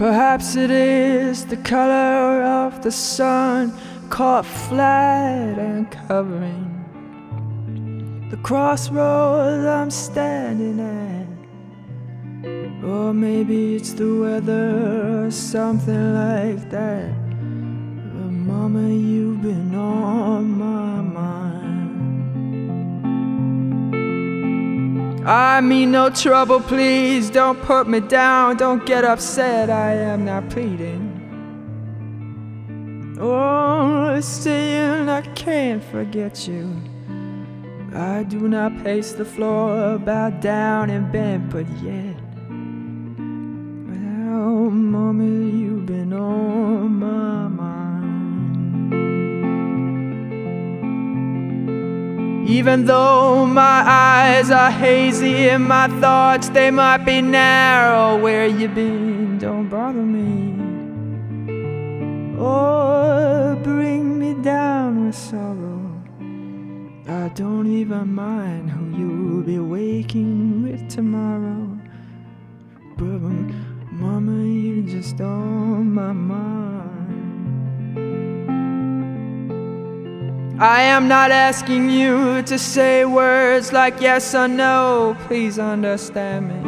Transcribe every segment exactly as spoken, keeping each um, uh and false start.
Perhaps it is the color of the sun caught flat and covering the crossroads I'm standing at. Or maybe it's the weather or something like that. But mama, you've been on my mind. I mean no trouble, please don't put me down. Don't get upset, I am not pleading. Oh, saying I can't forget you. I do not pace the floor, bow down and bend, but yet, well, mama, you've been on my mind. Even though my eyes are hazy and my thoughts, they might be narrow, where you been? Don't bother me or bring me down with sorrow. I don't even mind who you'll be waking with tomorrow. But mama, you're just on my mind. I am not asking you to say words like yes or no. Please understand me.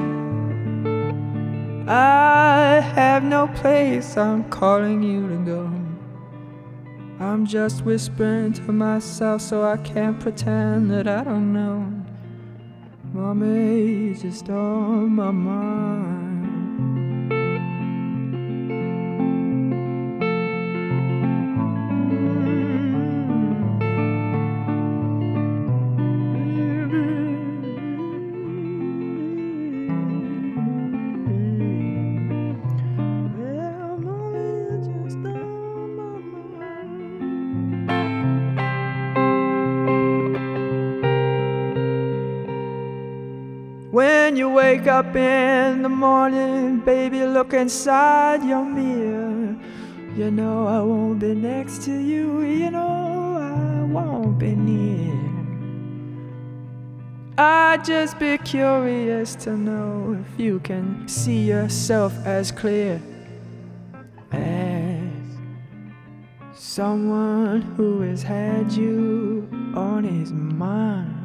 I have no place I'm calling you to go. I'm just whispering to myself so I can't pretend that I don't know. Mama, you're just on my mind. When you wake up in the morning, baby, look inside your mirror. You know I won't be next to you, you know I won't be near. I'd just be curious to know if you can see yourself as clear as someone who has had you on his mind.